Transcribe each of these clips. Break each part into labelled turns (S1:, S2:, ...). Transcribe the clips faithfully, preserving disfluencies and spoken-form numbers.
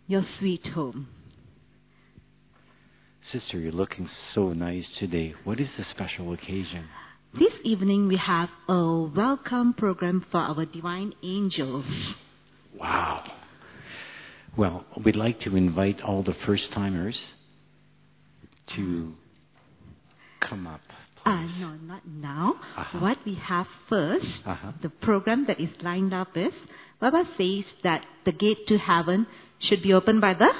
S1: your sweet home.
S2: Sister, you're looking so nice today. What is the special occasion?
S1: This evening we have a welcome program for our divine angels.
S2: Wow. Well, we'd like to invite all the first-timers to come up, please.
S1: Uh, no, not now.
S2: Uh-huh.
S1: What we have first,
S2: Uh-huh.
S1: the program that is lined up is, Baba says that the gate to heaven should be opened by the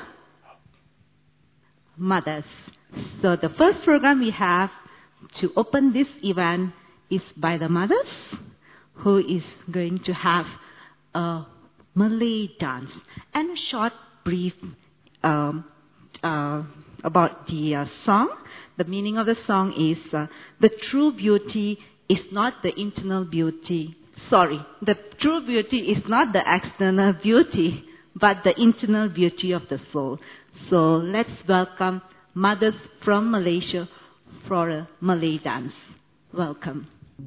S1: mothers. So the first program we have to open this event is by the mothers, who is going to have a Malay dance and a short brief um, uh, about the uh, song. The meaning of the song is uh, the true beauty is not the internal beauty. Sorry, the true beauty is not the external beauty, but the internal beauty of the soul. So let's welcome mothers from Malaysia for a Malay dance. Welcome.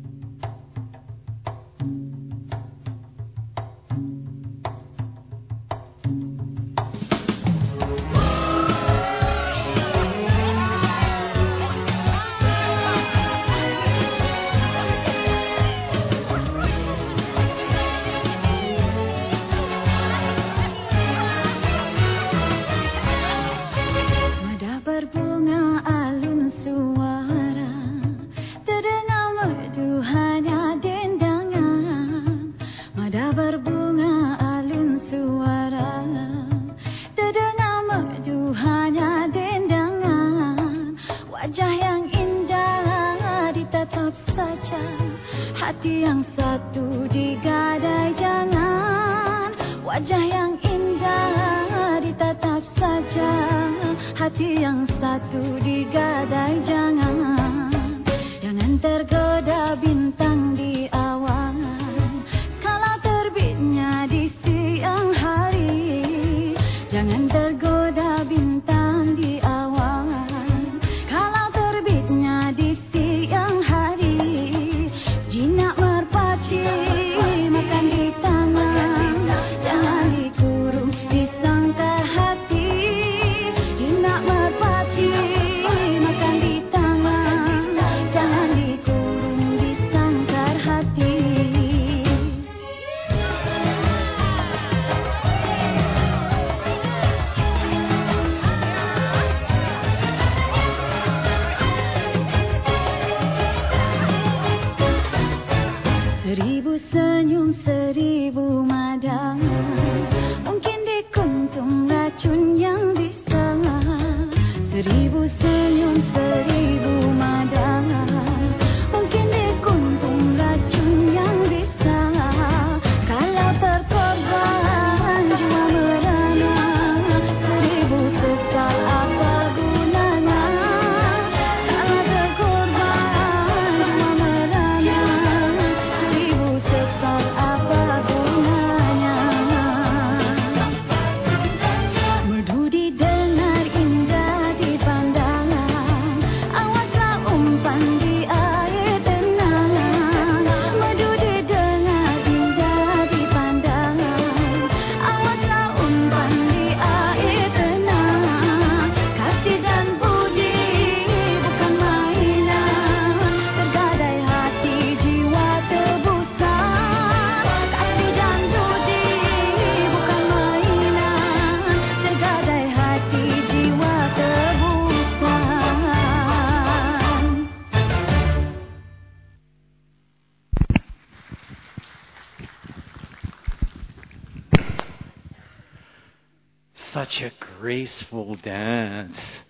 S2: Such a graceful dance.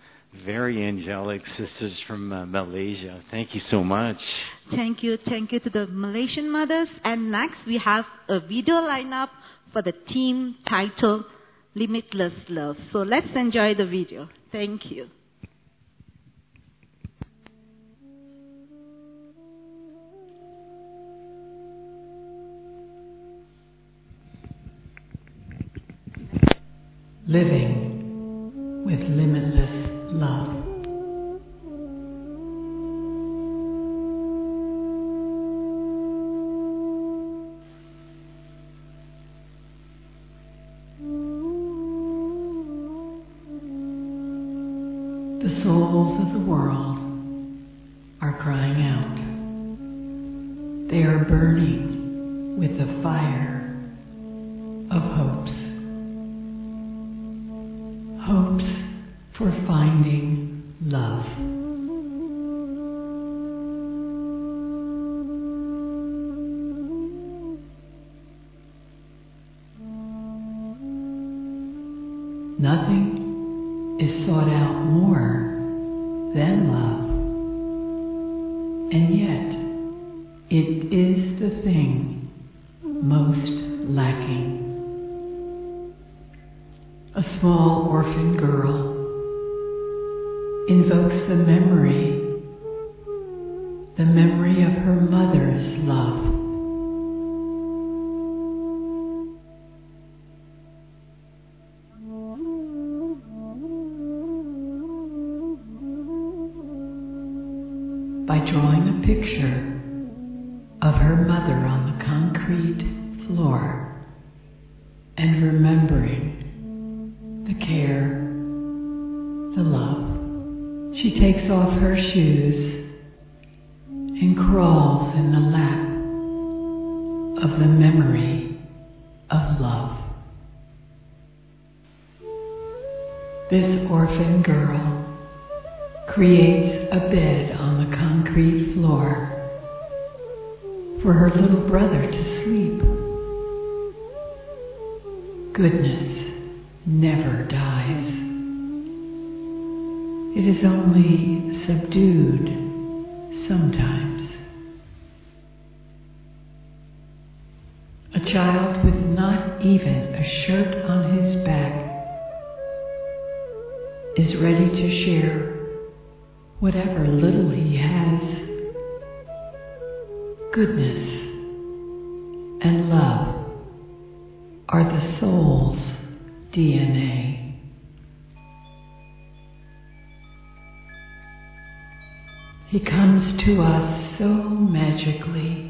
S2: Very angelic, sisters from uh, Malaysia. Thank you so much.
S1: Thank you. Thank you to the Malaysian mothers. And next we have a video lineup for the team titled Limitless Love. So let's enjoy the video. Thank you.
S3: Living with limitless love.
S4: Ooh.
S3: The souls of the world are crying out. They are burning with the fire of hopes. Hopes for finding love. Nothing is sought out more than love, and yet it is the thing most lacking. A small orphan girl invokes the memory, the memory of her mother's love. By drawing a picture of her mother on the concrete floor and remembering the care, the love, she takes off her shoes and crawls in the lap of the memory of love. This orphan girl creates a bed on the concrete floor for her little brother to sleep. Goodness never dies. It is only subdued sometimes. A child with not even a shirt on his back is ready to share whatever little he has. Goodness and love are the soul's D N A. He comes to us so magically,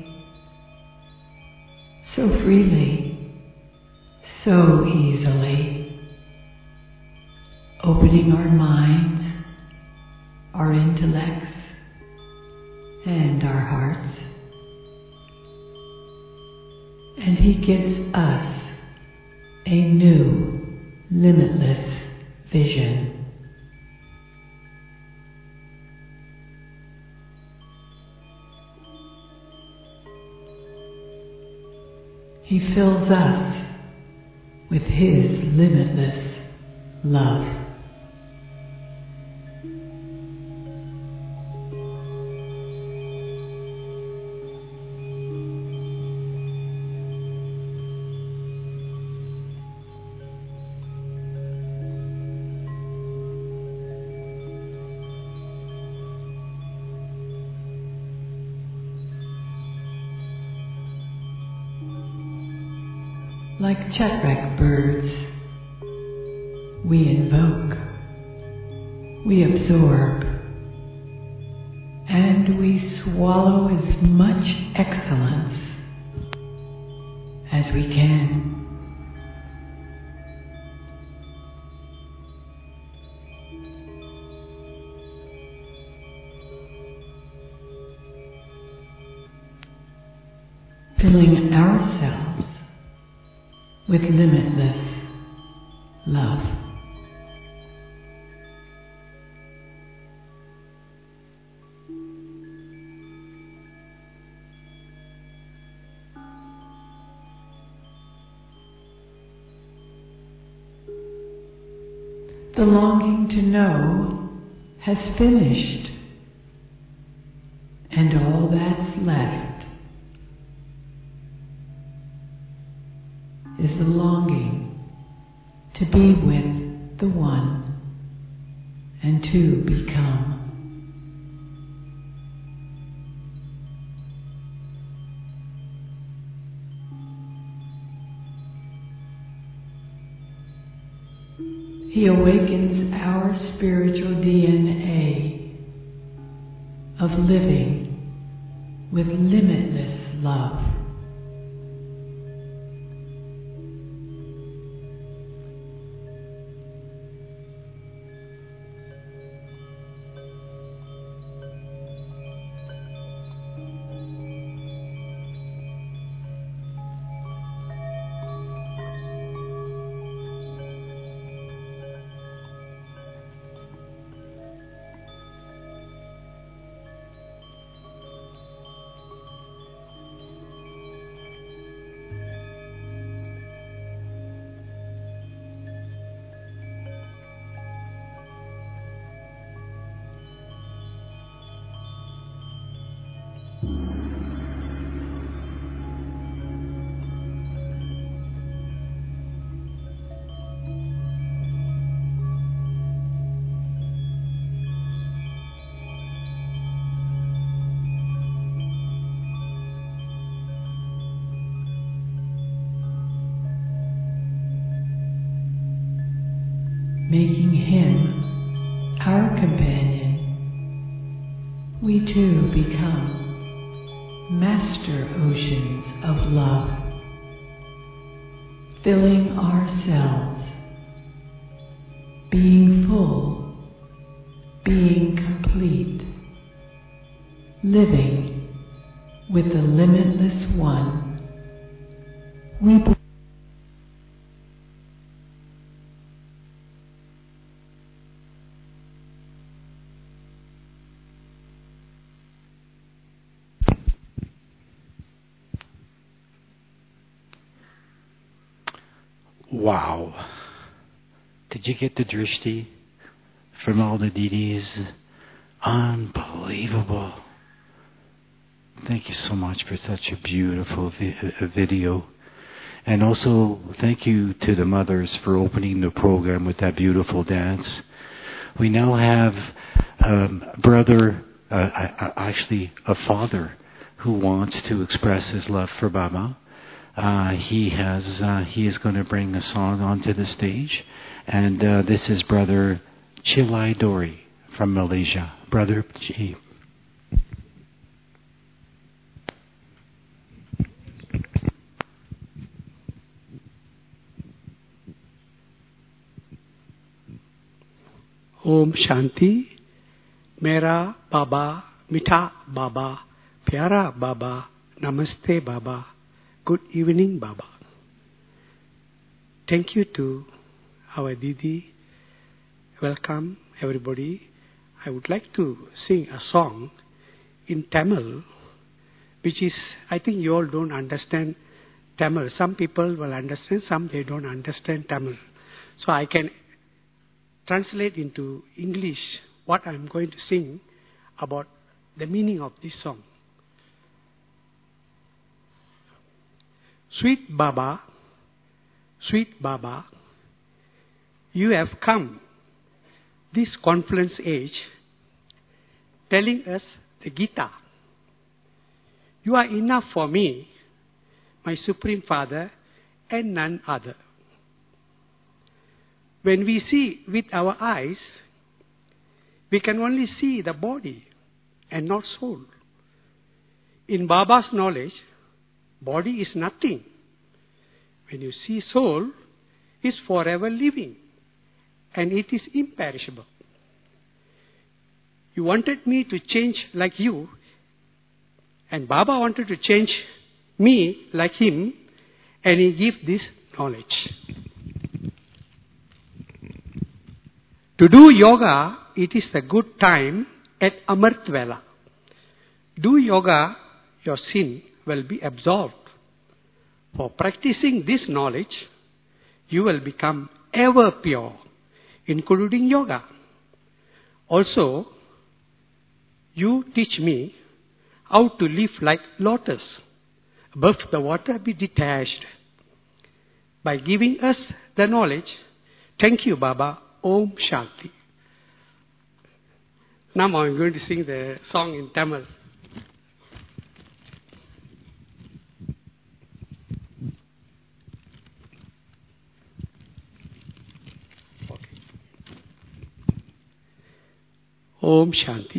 S3: so freely, so easily, opening our minds, our intellects, and our hearts. And He gives us a new, limitless vision. He fills us with His limitless love. Like chatrek birds, we invoke, we absorb, and we swallow as much excellence as we can. Filling ourselves with limitless love. The longing to know has finished, and all that's left is the longing to be with the One and to become. He awakens our spiritual D N A of living with limitless love. Making Him our companion, we too become master oceans of love, filling ourselves, being full, being complete, living with the limitless One. We
S2: Wow. Did you get the drishti from all the deities? Unbelievable. Thank you so much for such a beautiful vi- video. And also, thank you to the mothers for opening the program with that beautiful dance. We now have um, a brother, uh, actually a father, who wants to express his love for Baba. Uh, he has. Uh, he is going to bring a song onto the stage, and uh, this is Brother Chilai Dori from Malaysia. Brother Chi.
S4: Om Shanti. मेरा बाबा मीठा बाबा प्यारा बाबा नमस्ते बाबा good evening Baba. Thank you to our Didi. Welcome everybody. I would like to sing a song in Tamil, which is, I think you all don't understand Tamil. Some people will understand, some they don't understand Tamil. So I can translate into English what I'm going to sing about the meaning of this song. Sweet Baba, sweet Baba, you have come this confluence age telling us the Gita. You are enough for me, my Supreme Father, and none other. When we see with our eyes, we can only see the body and not soul. In Baba's knowledge, body is nothing. When you see soul, is forever living, and it is imperishable. You wanted me to change like you, and Baba wanted to change me like him, and he gave this knowledge. To do yoga, it is a good time at Amrit Vela. Do yoga, your sin will be absorbed. For practicing this knowledge, you will become ever pure, including yoga. Also, you teach me how to live like lotus, above the water be detached. By giving us the knowledge, thank you, Baba. Om Shanti. Now I'm going to sing the song in Tamil. Okay. Om Shanti.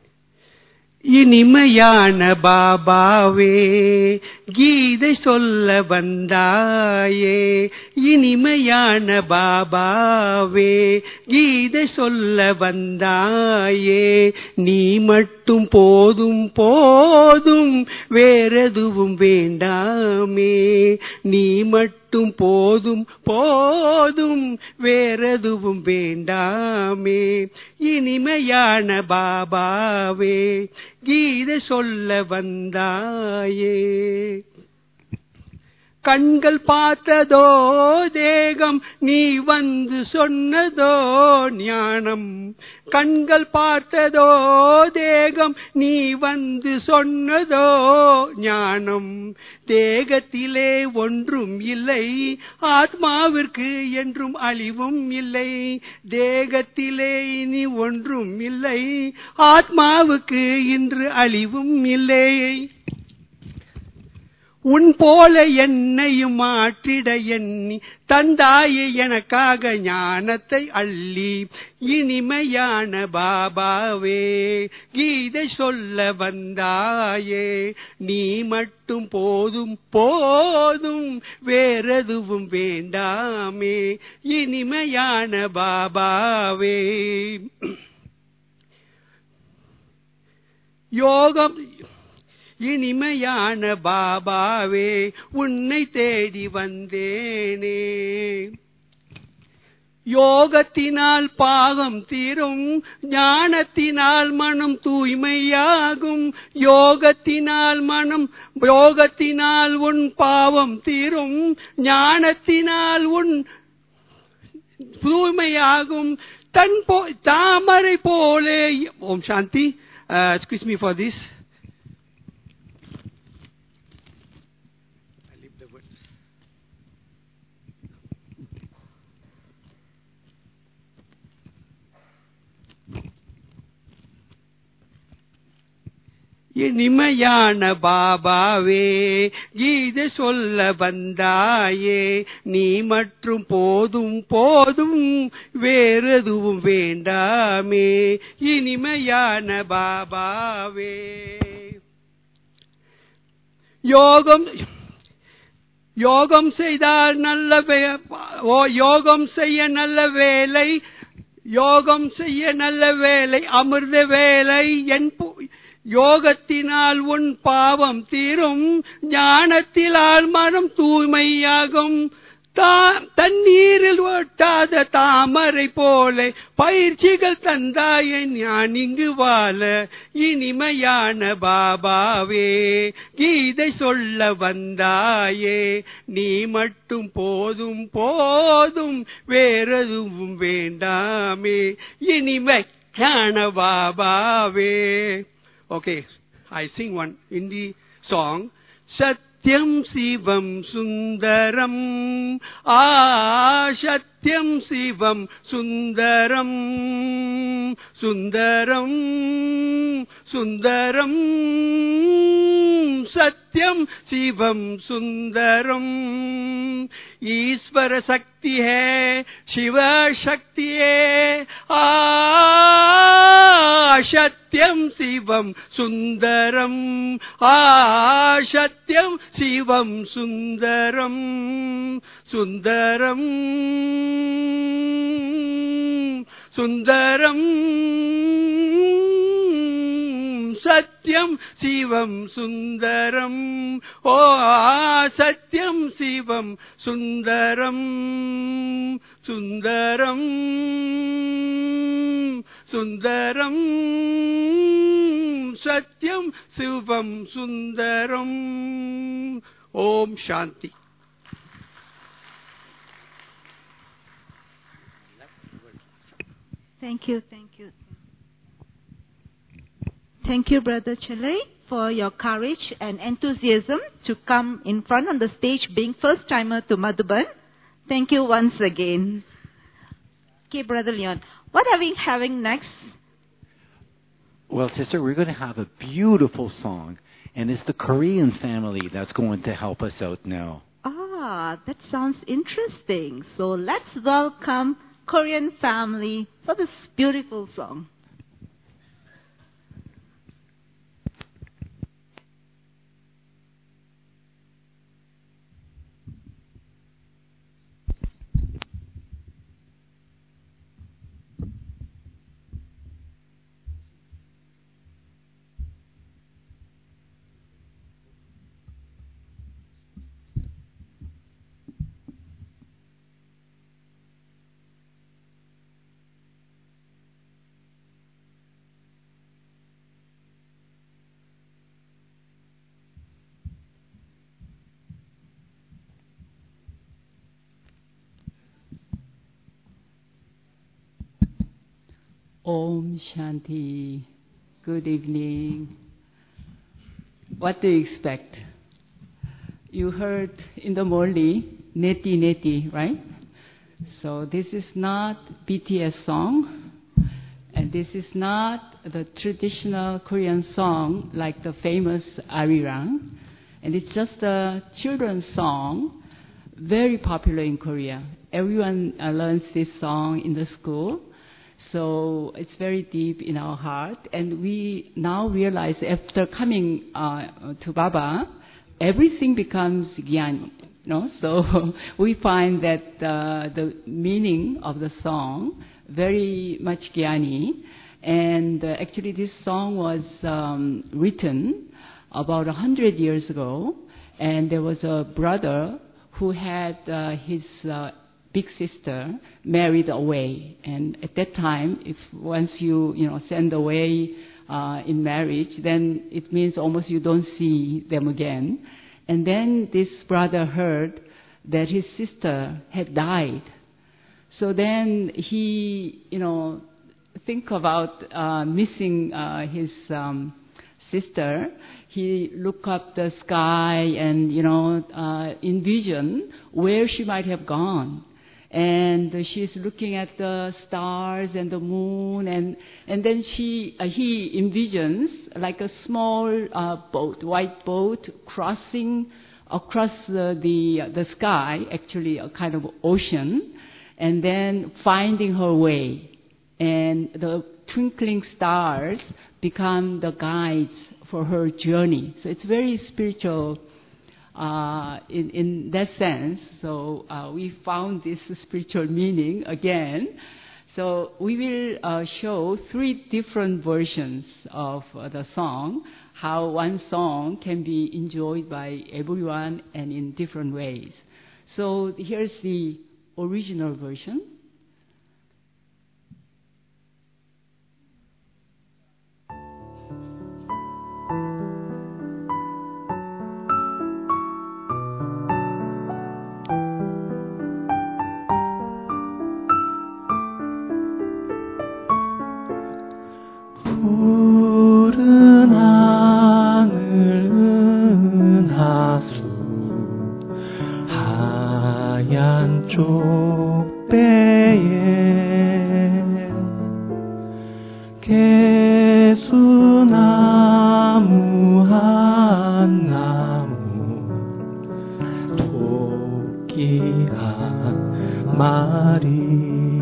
S4: இனிமையான பாபாவே கீதை சொல்ல வந்தாயே, இனிமையான பாபாவே கீதை சொல்ல வந்தாயே, நீ மட்டும் போதும் போதும் வேறெதுவும் வேண்டாமே, நீ மட்டும் போதும் போதும் வேறெதுவும் வேண்டாமே, இனிமையான பாபாவே கீதை சொல்ல வந்தாயே. கண்கள் பார்த்ததோ தேகம் நீ வந்து சொன்னதோ ஞானம். கண்கள் பார்த்ததோ தேகம் நீ வந்து சொன்னதோ ஞானம். தேகத்திலே ஒன்றும் இல்லை, ஆத்மாவிற்கு என்றும் அழிவும் இல்லை. தேகத்திலே இனி ஒன்றும் இல்லை, ஆத்மாவுக்கு இன்று அழிவும் இல்லை. உன் போல என்னையும் மாற்றிட எண்ணி தந்தாயே எனக்காக ஞானத்தை அள்ளி. இனிமையான பாபாவே கீதை சொல்ல வந்தாயே, நீ மட்டும் போதும் போதும் வேறெதுவும் வேண்டாமே. இனிமையான பாபாவே யோகம் இனிமையான பாபாவே உன்னை தேடி வந்தேனே. யோகத்தினால் பாகம் தீரும், ஞானத்தினால் மனம் தூய்மையாகும். யோகத்தினால் மனம் யோகத்தினால் உன் பாவம் தீரும், ஞானத்தினால் உன் தூய்மையாகும். தன் போ தாமரை போலே. ஓம் சாந்தி. Excuse me for this. இனிமையான பாபாவே கீதை சொல்ல வந்தாயே, நீ மற்றும் போதும் போதும் வேறெதுவும் வேண்டாமே. இனிமையான பாபாவே யோகம் யோகம் செய்தால் நல்ல யோகம் செய்ய நல்ல வேலை. யோகம் செய்ய நல்ல வேலை, அமிர்த வேலை. என் யோகத்தினால் உன் பாவம் தீரும், ஞானத்தினால் மனம் தூய்மையாகும். தண்ணீரில் ஒட்டாத தாமரை போல பயிற்சிகள் தந்தாயே நான் இங்கு வாழ. இனிமையான பாபாவே கீதை சொல்ல வந்தாயே, நீ மட்டும் போதும் போதும் வேறெதுவும் வேண்டாமே. இனிமையான பாபாவே. Okay, I sing one Hindi song. Satyam Sivam Sundaram, Ah Satyam Sivam Sundaram, Sundaram, Sundaram, Satyam Sivam Sundaram. ईश्वर शक्ति है, शिव शक्ति है, आ सत्यम शिवम सुंदरम, आ सत्यम शिवम सुंदरम, सुंदरम सुंदरम सत्यम शिवम सुंदरम. ओ सत्यम शिवम सुंदरम, सुंदरम सुंदरम सत्यम Shivam Sundaram. Om Shanti.
S1: Thank you, thank you. Thank you, Brother Chile, for your courage and enthusiasm to come in front on the stage, being first timer to Madhuban. Thank you once again. Okay, Brother Leon, what are we having next?
S2: Well, sister, we're going to have a beautiful song, and it's the Korean family that's going to help us out now.
S1: Ah, that sounds interesting. So let's welcome Korean family for this beautiful song.
S5: Om Shanti. Good evening. What do you expect? You heard in the morning, Neti Neti, right? So this is not B T S song, and this is not the traditional Korean song like the famous Arirang, and it's just a children's song, very popular in Korea. Everyone uh, learns this song in the school. So it's very deep in our heart, and we now realize after coming uh, to Baba, everything becomes Gyan. No? So we find that uh, the meaning of the song very much Gyani, and uh, actually this song was um, written about a hundred years ago, and there was a brother who had uh, his uh, big sister married away, and at that time, if once you you know send away uh, in marriage, then it means almost you don't see them again. And then this brother heard that his sister had died, so then he you know think about uh, missing uh, his um, sister. He looked up the sky and you know uh, envision where she might have gone. And she's looking at the stars and the moon, and and then she uh, he envisions like a small uh, boat, white boat, crossing across the, the the sky, actually a kind of ocean, and then finding her way. And the twinkling stars become the guides for her journey. So it's very spiritual. Uh, in, in that sense, so uh, we found this spiritual meaning again. So we will uh, show three different versions of uh, the song, how one song can be enjoyed by everyone and in different ways. So here's the original version.
S6: 푸른 하늘 은하수 하얀 쪽배에 개수나무 한 나무 토끼 한 마리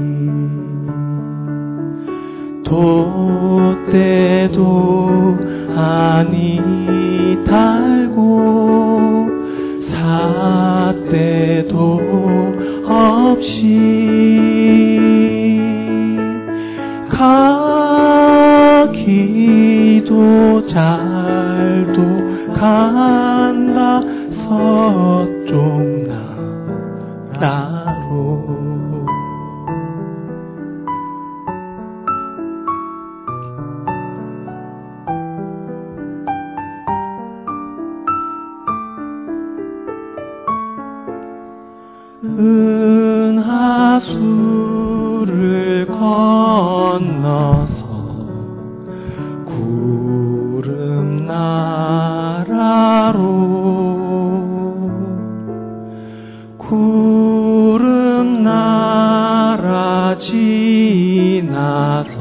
S6: 돛대도 아니 달고 삿대도 없이 가기도 잘도 간다 서쪽 나라로 은하수를 건너서 구름 나라로 구름 나라 지나서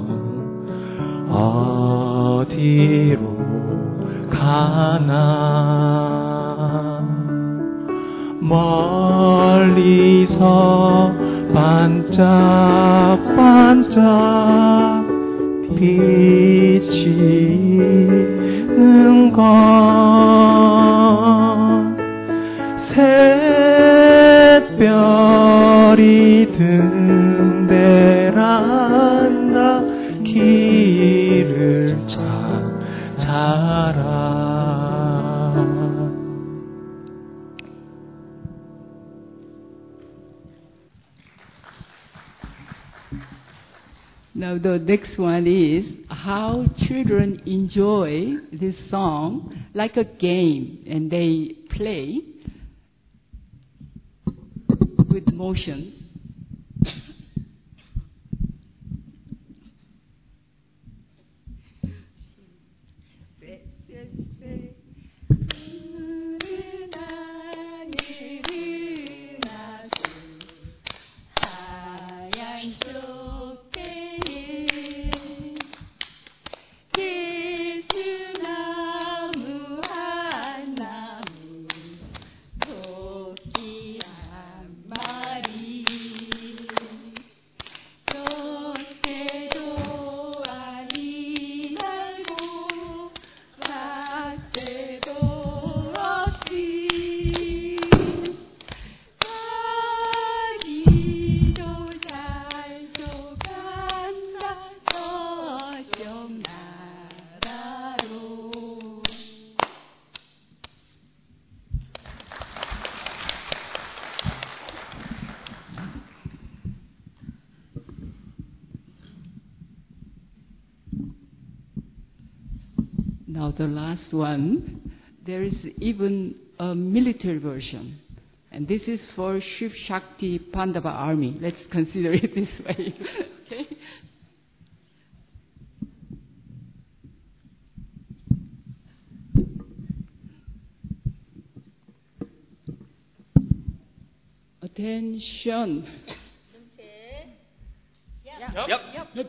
S6: 어디로 가나 멀리서 반짝반짝 비치는 건 샛별이 든 베란다 길을 찾아라.
S5: Now the next one is how children enjoy this song like a game, and they play with motion. Now the last one, there is even a military version. And this is for Shiv Shakti Pandava army. Let's consider it this way. Okay? Attention.
S7: Yep. Yep. Yep. Yep.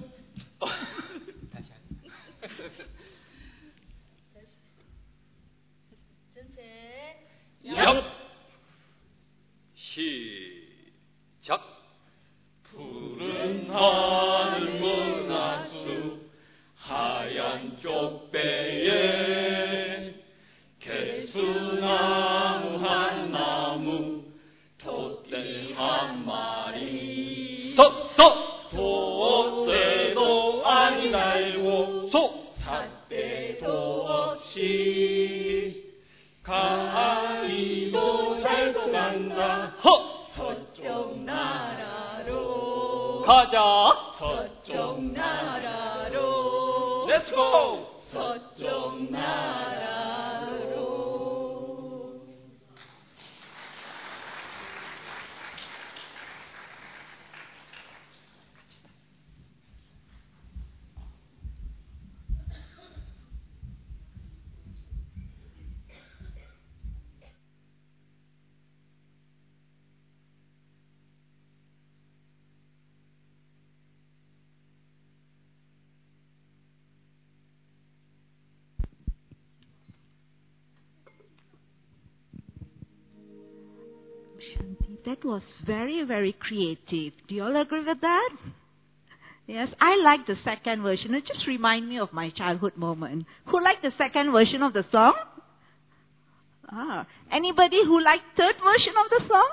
S7: 시작. 푸른 하늘 문화수 하얀 쪽배에 개수나무 한 나무 토끼 한 마리 소! 돛대도 아니 달고 소! 삿대도 없이 가리도 잘도 간다 허! 서쪽 나라로 가자 서쪽 나라로 Let's go 서쪽 나라로
S1: Shanti, that was very, very creative. Do you all agree with that? Yes, I like the second version. It just reminds me of my childhood moment. Who liked the second version of the song? Ah, anybody who liked third version of the song?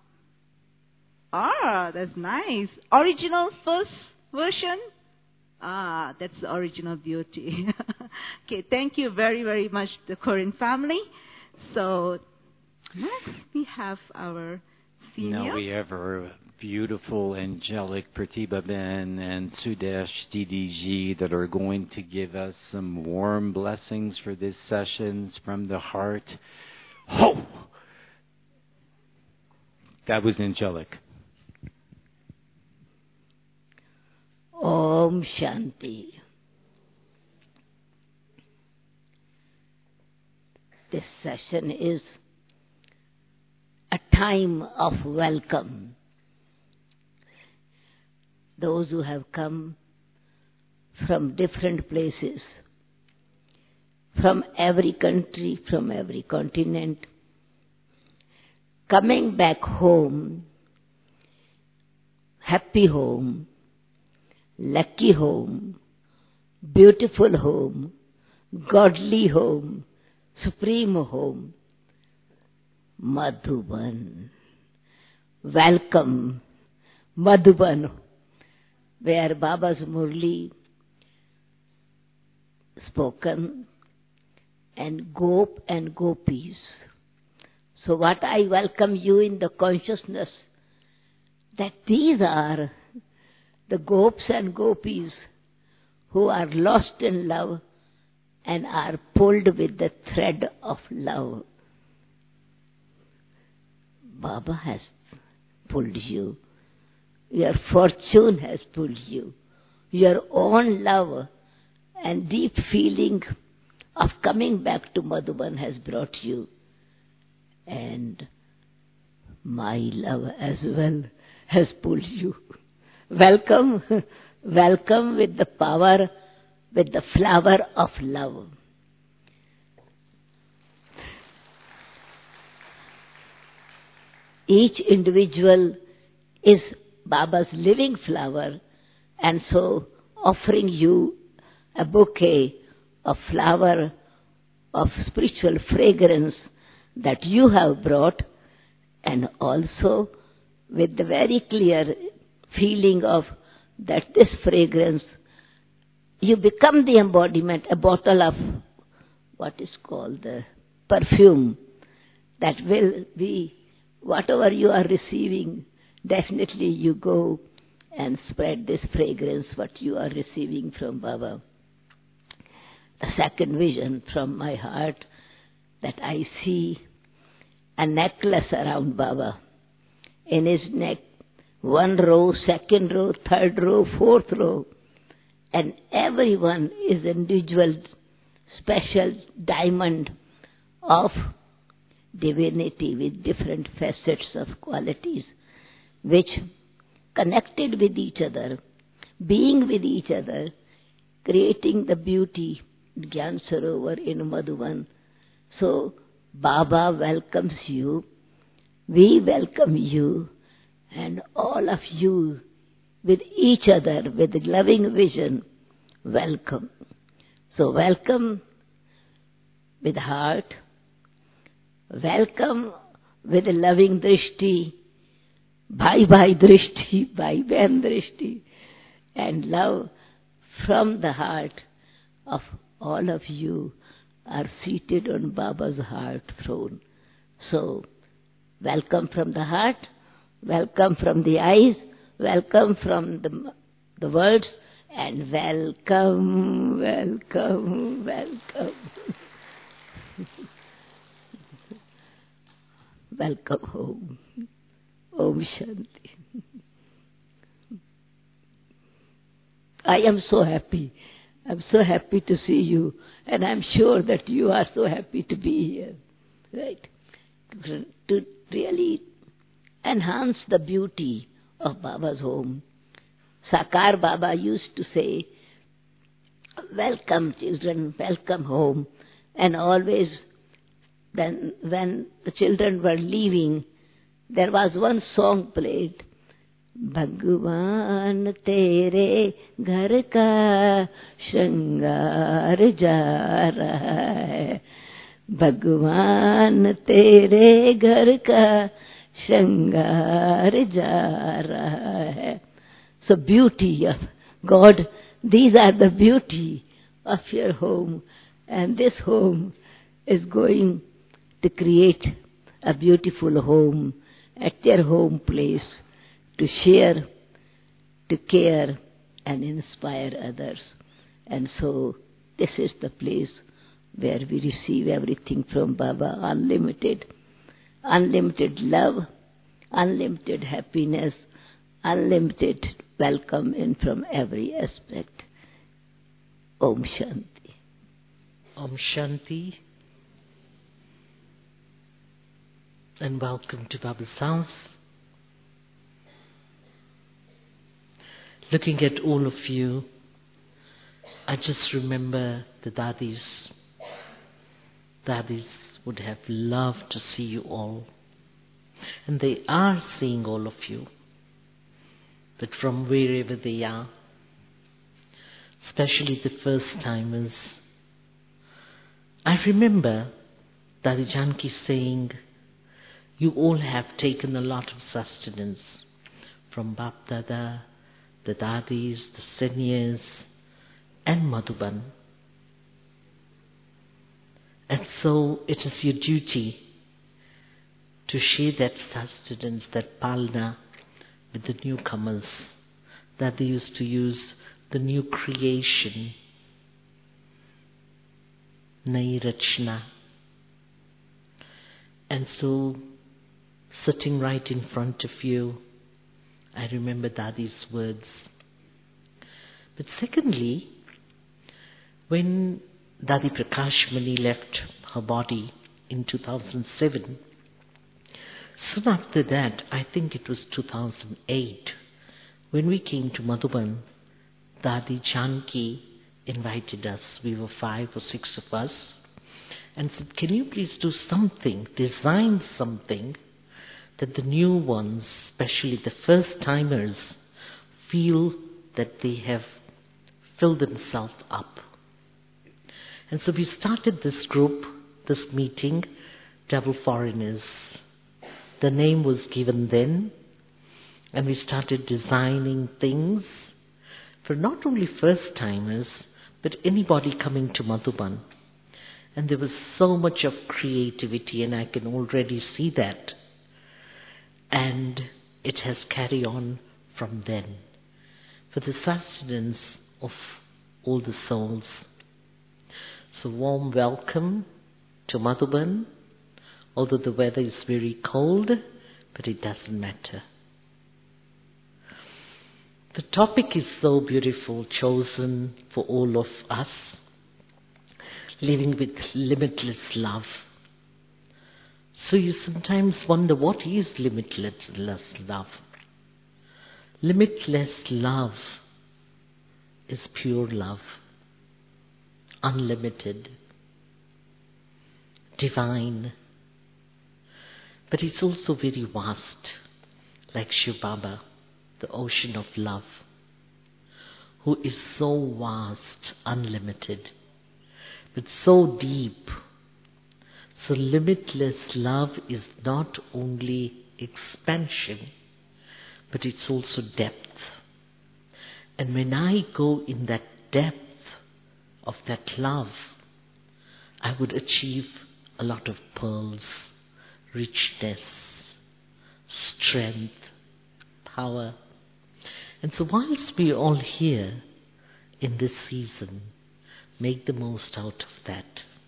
S1: Ah, that's nice. Original first version? Ah, that's the original beauty. Okay, thank you very, very much, the Korean family. So, next we have our senior.
S2: Now we have our beautiful, angelic Pratibha Ben and Sudesh D D G that are going to give us some warm blessings for this session from the heart. Ho! That was angelic.
S8: Om Shanti. This session is a time of welcome. Those who have come from different places, from every country, from every continent, coming back home, happy home, lucky home, beautiful home, godly home, supreme home, Madhuban. Welcome, Madhuban, where Baba's Murli spoken, and Gop and Gopis. So what I welcome you in the consciousness that these are the Gops and Gopis who are lost in love and are pulled with the thread of love. Baba has pulled you. Your fortune has pulled you. Your own love and deep feeling of coming back to Madhuban has brought you. And my love as well has pulled you. welcome, welcome with the power, with the flower of love. Each individual is Baba's living flower, and so offering you a bouquet of flower, of spiritual fragrance that you have brought, and also with the very clear feeling of that this fragrance, you become the embodiment, a bottle of what is called the perfume that will be, whatever you are receiving, definitely you go and spread this fragrance, what you are receiving from Baba. A second vision from my heart, that I see a necklace around Baba. In his neck, one row, second row, third row, fourth row, and everyone is individual, special diamond of divinity with different facets of qualities, which connected with each other, being with each other, creating the beauty, Gyan Sarovar in Madhuban. So, Baba welcomes you, we welcome you, and all of you with each other, with loving vision, welcome. So, welcome with heart, welcome with loving drishti, bhai bhai drishti, bhai ben drishti, and love from the heart of all of you are seated on Baba's heart throne. So, welcome from the heart, welcome from the eyes, welcome from the, the words, and welcome, welcome, welcome. Welcome home. Om Shanti. I am so happy. I'm so happy to see you, and I'm sure that you are so happy to be here. Right? To really enhance the beauty of Baba's home. Sakar Baba used to say, welcome children, welcome home. And always then when the children were leaving, there was one song played, Bhagwan tere ghar ka shringar ja raha hai. Bhagwan tere ghar ka shringar ja raha hai. So beauty of God, these are the beauty of your home, and this home is going to create a beautiful home at their home place, to share, to care and inspire others. And so this is the place where we receive everything from Baba, unlimited, unlimited love, unlimited happiness, unlimited welcome in from every aspect. Om Shanti.
S9: Om Shanti. And welcome to Baba's house. Looking at all of you, I just remember the Dadis. Dadis would have loved to see you all. And they are seeing all of you. But from wherever they are, especially the first timers, I remember Dadi Janki saying, you all have taken a lot of sustenance from Bap Dada, the Dadis, the seniors, and Madhuban. And so it is your duty to share that sustenance, that palna, with the newcomers, that they used to use the new creation, Nai Rachna. And so, sitting right in front of you, I remember Dadi's words. But secondly, when Dadi Prakashmani left her body in two thousand seven, soon after that, I think it was two thousand eight, when we came to Madhuban, Dadi Janki invited us. We were five or six of us, and said, can you please do something, design something that the new ones, especially the first-timers, feel that they have filled themselves up. And so we started this group, this meeting, Double Foreigners. The name was given then, and we started designing things for not only first-timers, but anybody coming to Madhuban. And there was so much of creativity, and I can already see that. And it has carried on from then, for the sustenance of all the souls. So warm welcome to Madhuban, although the weather is very cold, but it doesn't matter. The topic is so beautiful, chosen for all of us, living with limitless love. So you sometimes wonder, what is limitless love? Limitless love is pure love, unlimited, divine. But it's also very vast, like Shiv Baba, the ocean of love, who is so vast, unlimited, but so deep. So limitless love is not only expansion, but it's also depth. And when I go in that depth of that love, I would achieve a lot of pearls, richness, strength, power. And so whilst we are all here in this season, make the most out of that.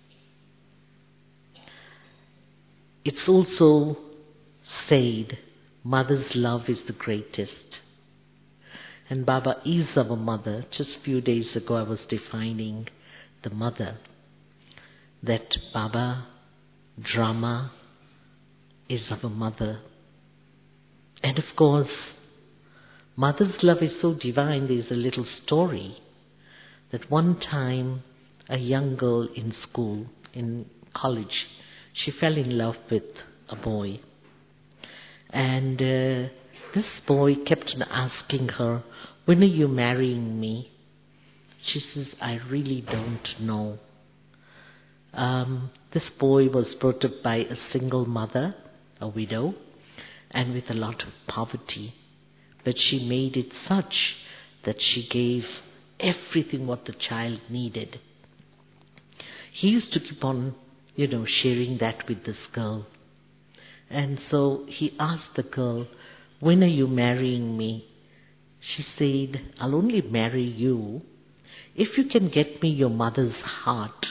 S9: It's also said, mother's love is the greatest. And Baba is our mother. Just a few days ago I was defining the mother. That Baba, drama, is our mother. And of course, mother's love is so divine. There's a little story that one time a young girl in school, in college, she fell in love with a boy. And uh, this boy kept on asking her, when are you marrying me? She says, I really don't know. Um, this boy was brought up by a single mother, a widow, and with a lot of poverty. But she made it such that she gave everything what the child needed. He used to keep on, you know, sharing that with this girl. And so he asked the girl, when are you marrying me? She said, I'll only marry you if you can get me your mother's heart.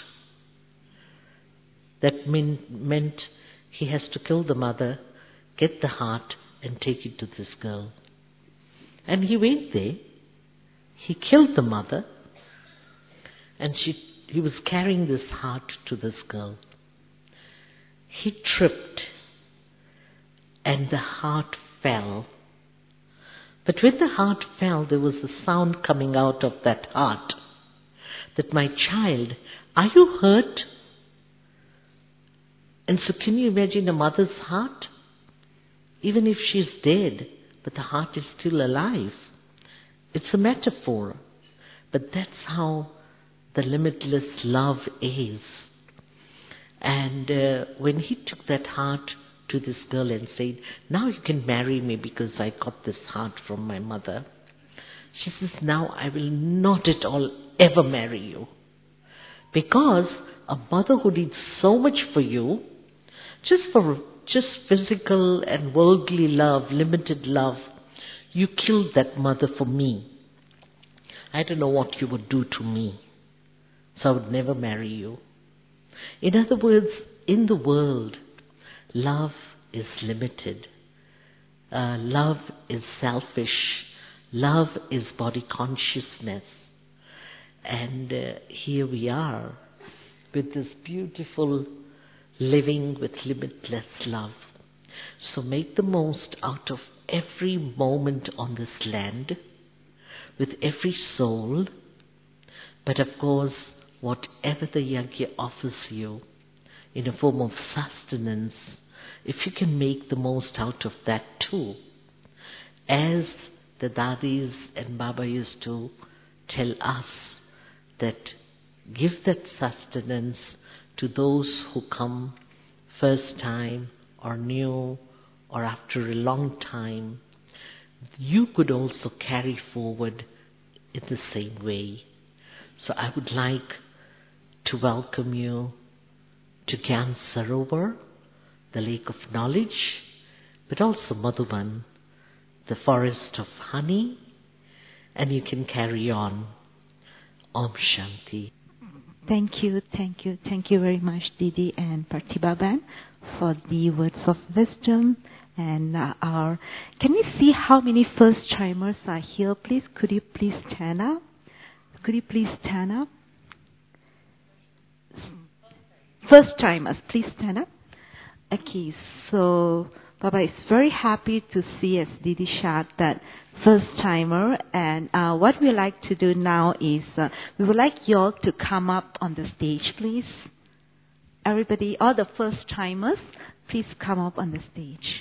S9: That mean, meant he has to kill the mother, get the heart, and take it to this girl. And he went there. He killed the mother, and she, he was carrying this heart to this girl. He tripped, and the heart fell. But when the heart fell, there was a sound coming out of that heart, that my child, are you hurt? And so can you imagine a mother's heart? Even if she's dead, but the heart is still alive. It's a metaphor. But that's how the limitless love is. And uh, when he took that heart to this girl and said, now you can marry me because I got this heart from my mother. She says, now I will not at all ever marry you. Because a mother who did so much for you, just for just physical and worldly love, limited love, you killed that mother for me. I don't know what you would do to me. So I would never marry you. In other words, in the world, love is limited. Uh, love is selfish. Love is body consciousness. And uh, here we are with this beautiful living with limitless love. So make the most out of every moment on this land, with every soul. But of course, whatever the yajna offers you in a form of sustenance, if you can make the most out of that too, as the Dadis and Baba used to tell us, that give that sustenance to those who come first time or new or after a long time, you could also carry forward in the same way. So I would like to welcome you to Gyan Sarovar, the lake of knowledge, but also Madhuban, the forest of honey, and you can carry on. Om Shanti.
S1: Thank you, thank you, thank you very much, Didi and Pratibha for the words of wisdom. And uh, our, can we see how many first timers are here? Please, could you please stand up? Could you please stand up? First timers, please stand up. Okay, so Baba is very happy to see, as Didi shared, that first timer. And uh, what we like to do now is uh, we would like you all to come up on the stage, please. Everybody, all the first timers, please come up on the stage.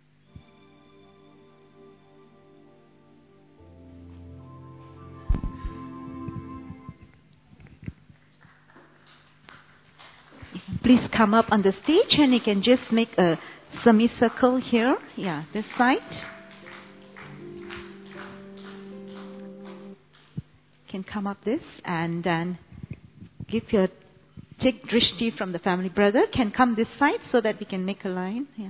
S1: Please come up on the stage, and you can just make a semicircle here. Yeah, this side. You can come up this and then give your take drishti from the family brother. Can come this side so that we can make a line. Yeah.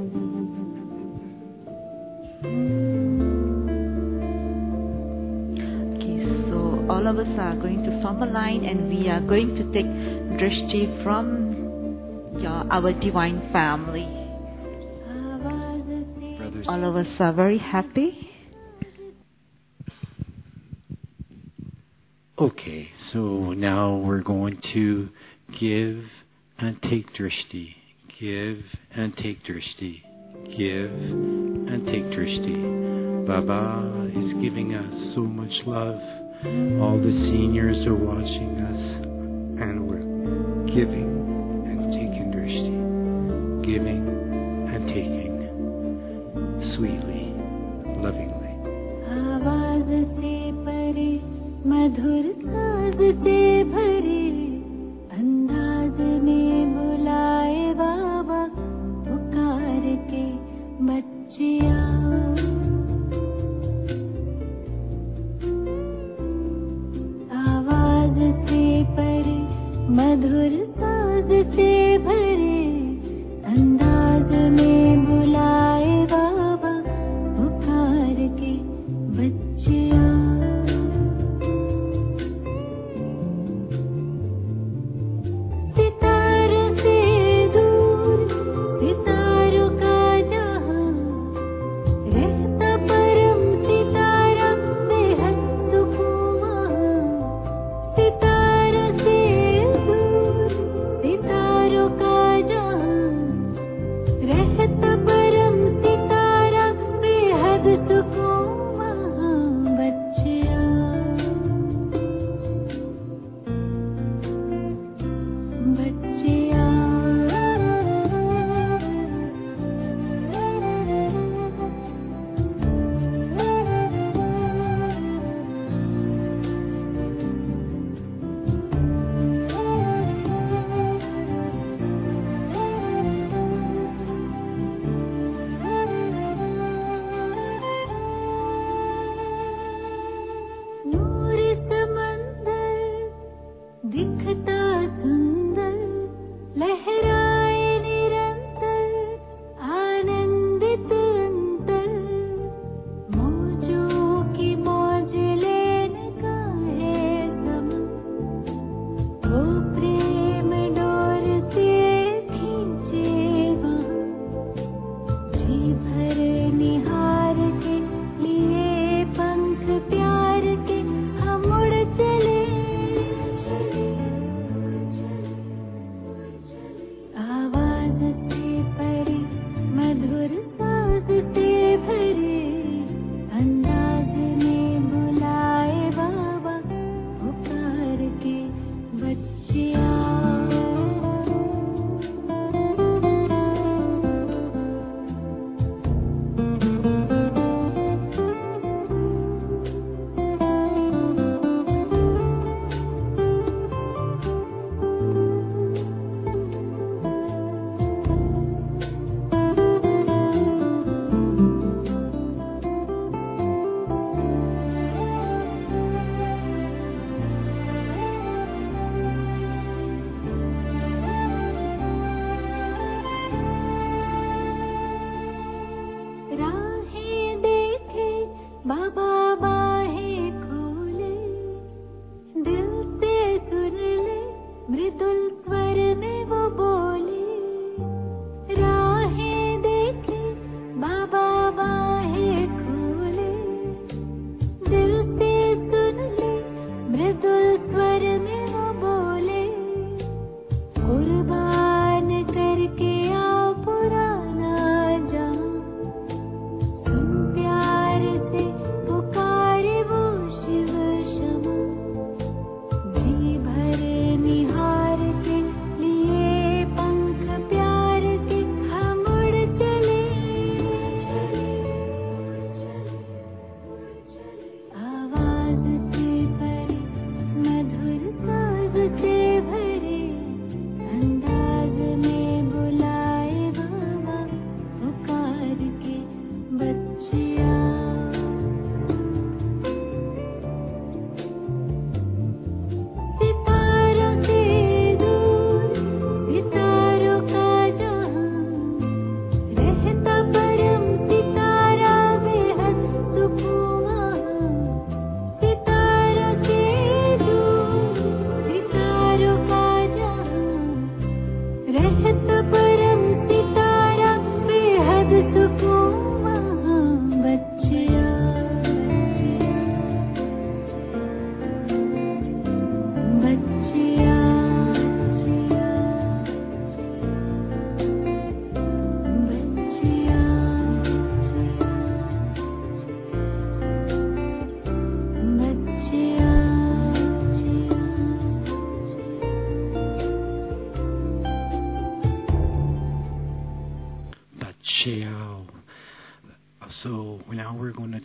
S1: Okay, so all of us are going to form a line, and we are going to take drishti from your, our divine family.
S2: Brothers.
S1: All of us are very happy.
S2: Okay, so now we're going to give and take drishti. Give and take drishti. Give and take drishti. Baba is giving us so much love. All the seniors are watching us, and we're giving and taking drishti. Giving and taking. Sweetly, lovingly.
S10: मधुर साज से भरे अंदाज में बुलाए बाबा पुकार के बच्चिया आवाज से परे मधुर साज से भरे अंदाज में बुलाए बाबा पुकार के बच्चिया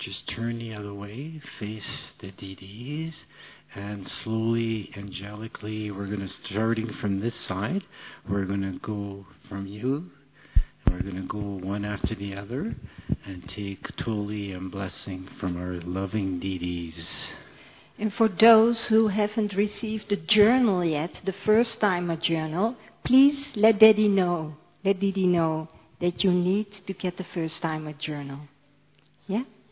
S2: just turn the other way, face the deities, and slowly, angelically, we're going to, starting from this side, we're going to go from you, and we're going to go one after the other, and take Tuli and blessing from our loving deities.
S11: And for those who haven't received the journal yet, the first time a journal, please let Daddy know, let Didi know that you need to get the first time a journal. Yeah?